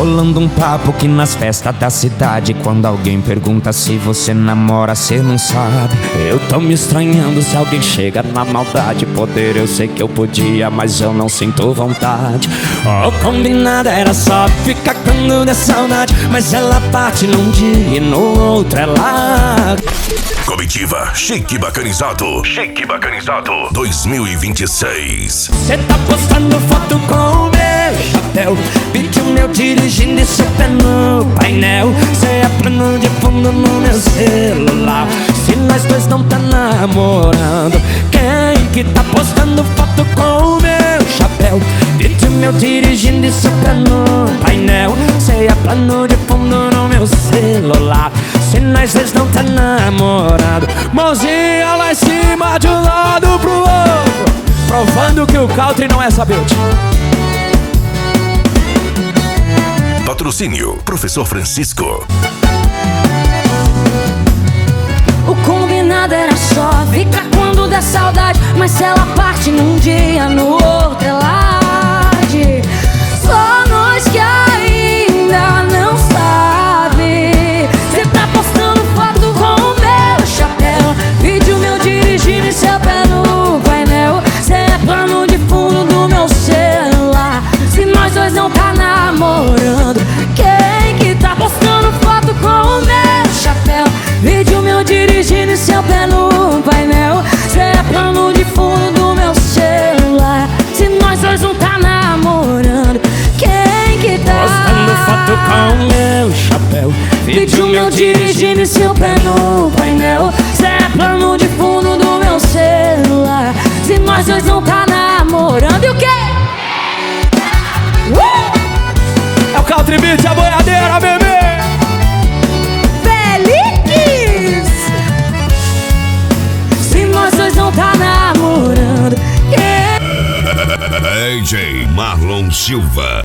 rolando um papo que nas festas da cidade, quando alguém pergunta se você namora, cê não sabe. Eu tô me estranhando se alguém chega na maldade. Poder eu sei que eu podia, mas eu não sinto vontade. O combinado era só ficar quando der saudade, mas ela parte num dia e no outro ela... Comitiva Chique Bacanizado. Chique Bacanizado 2026. Cê tá postando foto com o meu chapéu, vídeo meu dirigindo e seu pé no painel. Cê é plano de fundo no meu celular. Se nós dois não tá namorando, quem que tá postando foto com o meu chapéu, vídeo meu dirigindo e seu pé no painel. Cê é plano de fundo no meu celular. Se nós dois não tá namorando, mãozinha lá em cima de um lado pro outro, provando que o country não é sabete. Patrocínio Professor Francisco. O combinado era só ficar quando der saudade, mas se ela parte num dia, no outro ela arde. Só nós que ainda não sabe. Cê tá postando foto com o meu chapéu, vídeo meu dirigindo e seu pé no painel. Cê é plano de fundo do meu celular. Se nós dois não tá namorando, quem que tá postando foto com o meu chapéu, vídeo meu dirigindo e seu pé no painel. Cê é plano de fundo do meu celular. Se nós dois não tá namorando, quem que tá postando foto com o meu chapéu, vídeo meu dirigindo e seu pé no painel. Cê é plano de fundo do meu celular. Se nós dois não tá namorando, e o quê? É o country beat, a boiadeira, bebê. Feliz! Se nós dois não tá namorando, DJ Marlon Silva.